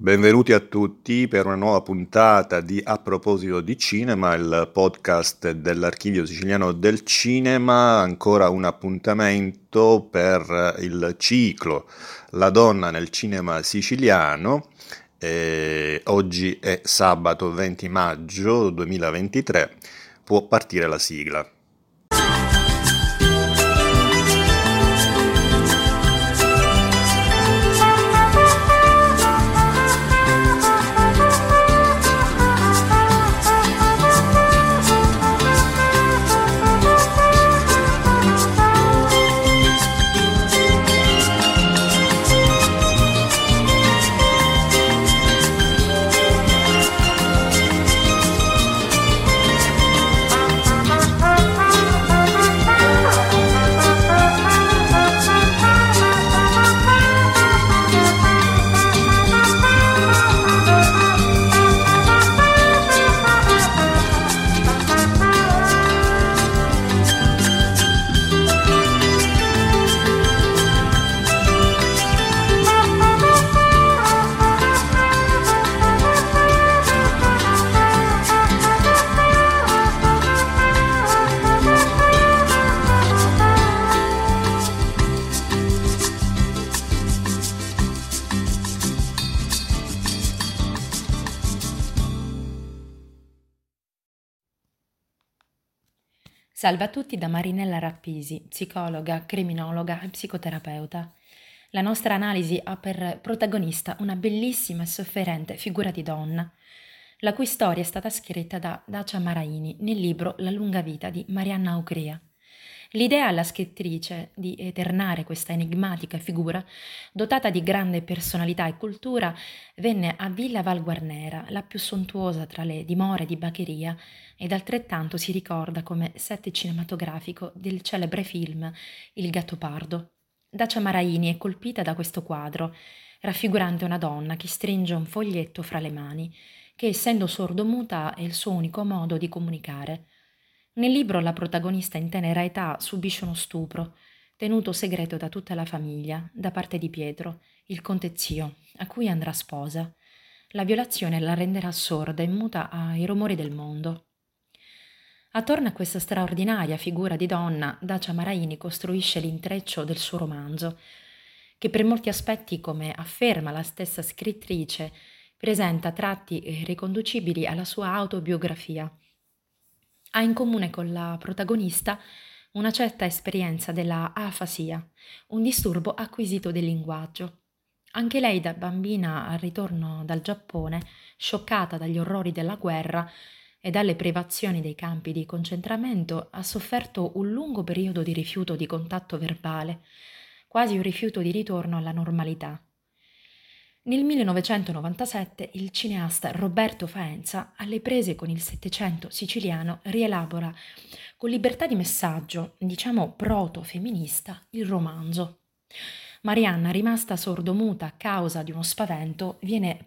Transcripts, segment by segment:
Benvenuti a tutti per una nuova puntata di A proposito di cinema, il podcast dell'Archivio Siciliano del Cinema, ancora un appuntamento per il ciclo La donna nel cinema siciliano. Oggi è sabato 20 maggio 2023, può partire la sigla. Salve a tutti da Marinella Rappisi, psicologa, criminologa e psicoterapeuta. La nostra analisi ha per protagonista una bellissima e sofferente figura di donna, la cui storia è stata scritta da Dacia Maraini nel libro La lunga vita di Marianna Ucria. L'idea alla scrittrice di eternare questa enigmatica figura, dotata di grande personalità e cultura, venne a Villa Val Guarnera, la più sontuosa tra le dimore di Bagheria, ed altrettanto si ricorda come set cinematografico del celebre film Il Gattopardo. Dacia Maraini è colpita da questo quadro, raffigurante una donna che stringe un foglietto fra le mani, che essendo sordomuta è il suo unico modo di comunicare. Nel libro la protagonista in tenera età subisce uno stupro, tenuto segreto da tutta la famiglia, da parte di Pietro, il conte zio, a cui andrà sposa. La violazione la renderà sorda e muta ai rumori del mondo. Attorno a questa straordinaria figura di donna, Dacia Maraini costruisce l'intreccio del suo romanzo, che per molti aspetti, come afferma la stessa scrittrice, presenta tratti riconducibili alla sua autobiografia. Ha in comune con la protagonista una certa esperienza della afasia, un disturbo acquisito del linguaggio. Anche lei da bambina al ritorno dal Giappone, scioccata dagli orrori della guerra e dalle privazioni dei campi di concentramento, ha sofferto un lungo periodo di rifiuto di contatto verbale, quasi un rifiuto di ritorno alla normalità. Nel 1997 il cineasta Roberto Faenza, alle prese con il Settecento siciliano, rielabora con libertà di messaggio, diciamo proto-femminista, il romanzo. Marianna, rimasta sordomuta a causa di uno spavento, viene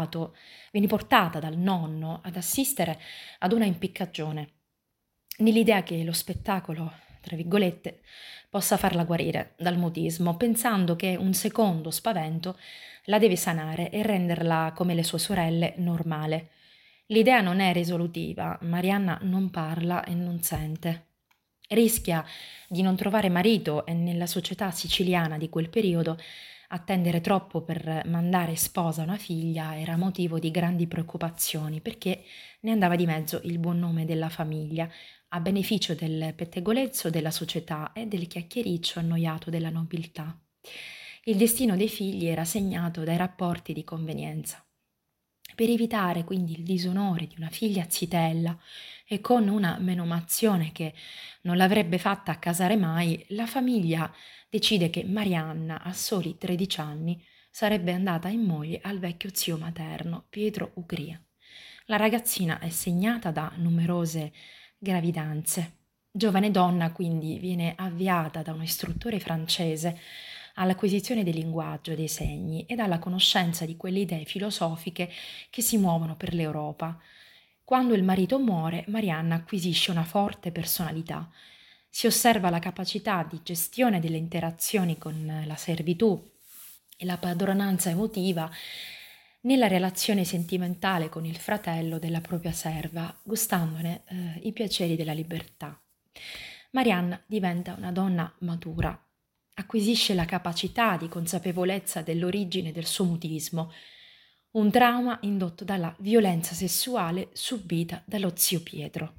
portata dal nonno ad assistere ad una impiccagione, nell'idea che lo spettacolo, tra virgolette, possa farla guarire dal mutismo, pensando che un secondo spavento la deve sanare e renderla, come le sue sorelle, normale. L'idea non è risolutiva, Marianna non parla e non sente. Rischia di non trovare marito e nella società siciliana di quel periodo attendere troppo per mandare sposa una figlia era motivo di grandi preoccupazioni, perché ne andava di mezzo il buon nome della famiglia, a beneficio del pettegolezzo della società e del chiacchiericcio annoiato della nobiltà. Il destino dei figli era segnato dai rapporti di convenienza. Per evitare quindi il disonore di una figlia zitella e con una menomazione che non l'avrebbe fatta accasare mai, la famiglia decide che Marianna, a soli 13 anni, sarebbe andata in moglie al vecchio zio materno, Pietro Ugria. La ragazzina è segnata da numerose gravidanze. Giovane donna quindi viene avviata da un istruttore francese all'acquisizione del linguaggio dei segni ed alla conoscenza di quelle idee filosofiche che si muovono per l'Europa. Quando il marito muore, Marianna acquisisce una forte personalità. Si osserva la capacità di gestione delle interazioni con la servitù e la padronanza emotiva nella relazione sentimentale con il fratello della propria serva, gustandone i piaceri della libertà. Marianna diventa una donna matura, acquisisce la capacità di consapevolezza dell'origine del suo mutismo, un trauma indotto dalla violenza sessuale subita dallo zio Pietro.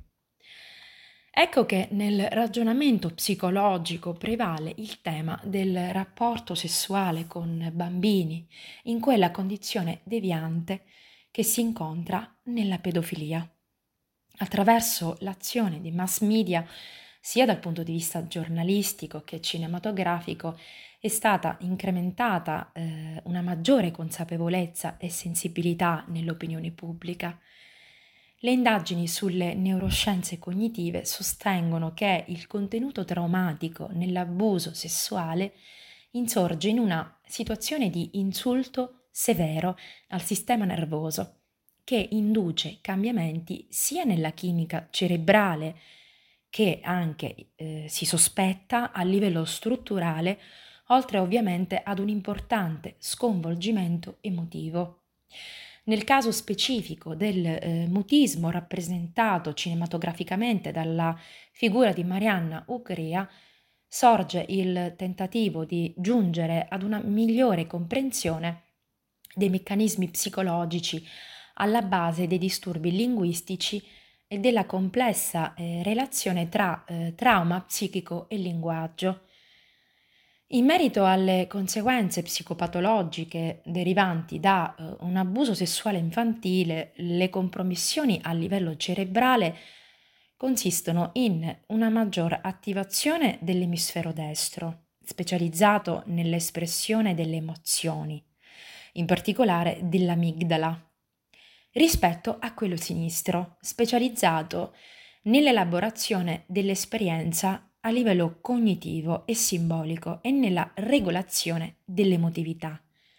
Ecco che nel ragionamento psicologico prevale il tema del rapporto sessuale con bambini in quella condizione deviante che si incontra nella pedofilia. Attraverso l'azione dei mass media, sia dal punto di vista giornalistico che cinematografico, è stata incrementata una maggiore consapevolezza e sensibilità nell'opinione pubblica. Le indagini sulle neuroscienze cognitive sostengono che il contenuto traumatico nell'abuso sessuale insorge in una situazione di insulto severo al sistema nervoso, che induce cambiamenti sia nella chimica cerebrale che anche si sospetta a livello strutturale, oltre ovviamente ad un importante sconvolgimento emotivo. Nel caso specifico del mutismo rappresentato cinematograficamente dalla figura di Marianna Ugria, sorge il tentativo di giungere ad una migliore comprensione dei meccanismi psicologici alla base dei disturbi linguistici e della complessa relazione tra trauma psichico e linguaggio. In merito alle conseguenze psicopatologiche derivanti da un abuso sessuale infantile, le compromissioni a livello cerebrale consistono in una maggior attivazione dell'emisfero destro, specializzato nell'espressione delle emozioni, in particolare dell'amigdala, rispetto a quello sinistro, specializzato nell'elaborazione dell'esperienza a livello cognitivo e simbolico e nella regolazione dell'emotività.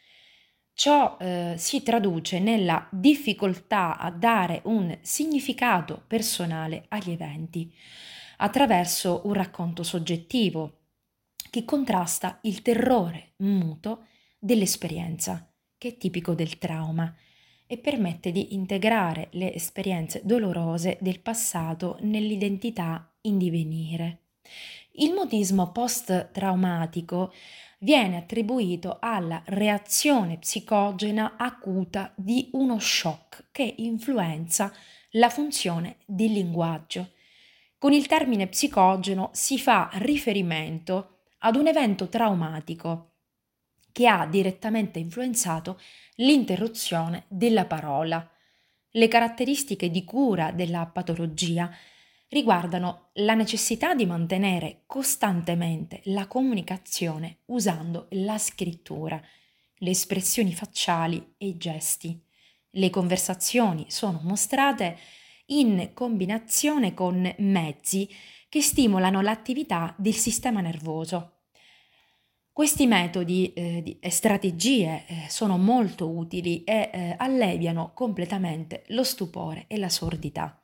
Ciò si traduce nella difficoltà a dare un significato personale agli eventi attraverso un racconto soggettivo che contrasta il terrore muto dell'esperienza, che è tipico del trauma, e permette di integrare le esperienze dolorose del passato nell'identità in divenire. Il mutismo post-traumatico viene attribuito alla reazione psicogena acuta di uno shock che influenza la funzione del linguaggio. Con il termine psicogeno si fa riferimento ad un evento traumatico che ha direttamente influenzato l'interruzione della parola. Le caratteristiche di cura della patologia riguardano la necessità di mantenere costantemente la comunicazione usando la scrittura, le espressioni facciali e i gesti. Le conversazioni sono mostrate in combinazione con mezzi che stimolano l'attività del sistema nervoso. Questi metodi e strategie sono molto utili e alleviano completamente lo stupore e la sordità.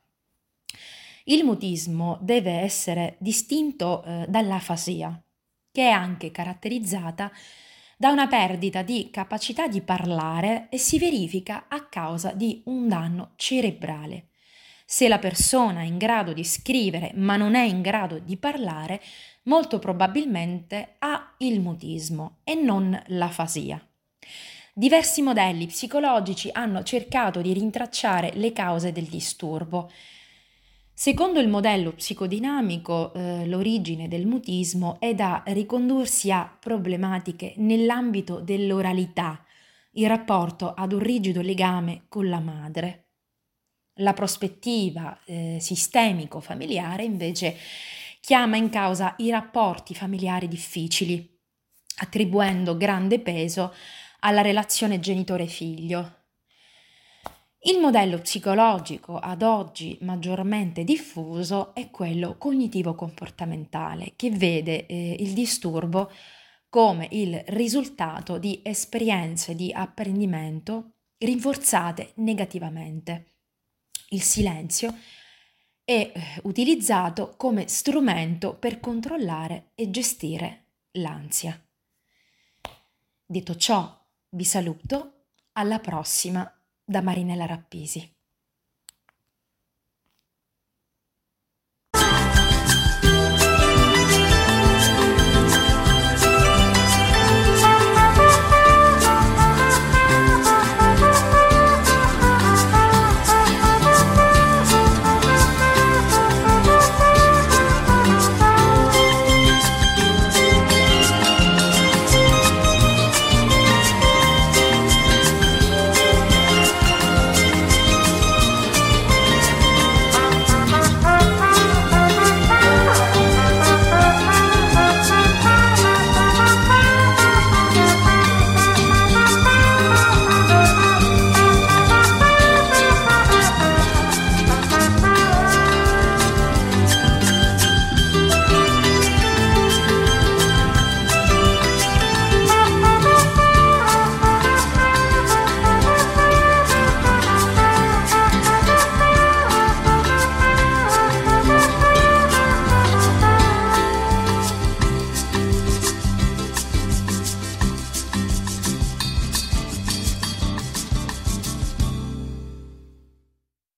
Il mutismo deve essere distinto dall'afasia, che è anche caratterizzata da una perdita di capacità di parlare e si verifica a causa di un danno cerebrale. Se la persona è in grado di scrivere ma non è in grado di parlare, molto probabilmente ha il mutismo e non l'afasia. Diversi modelli psicologici hanno cercato di rintracciare le cause del disturbo. Secondo il modello psicodinamico, l'origine del mutismo è da ricondursi a problematiche nell'ambito dell'oralità, il rapporto ad un rigido legame con la madre. La prospettiva sistemico-familiare invece chiama in causa i rapporti familiari difficili, attribuendo grande peso alla relazione genitore-figlio. Il modello psicologico ad oggi maggiormente diffuso è quello cognitivo-comportamentale, che vede il disturbo come il risultato di esperienze di apprendimento rinforzate negativamente. Il silenzio è utilizzato come strumento per controllare e gestire l'ansia. Detto ciò, vi saluto. Alla prossima da Marinella Rappisi.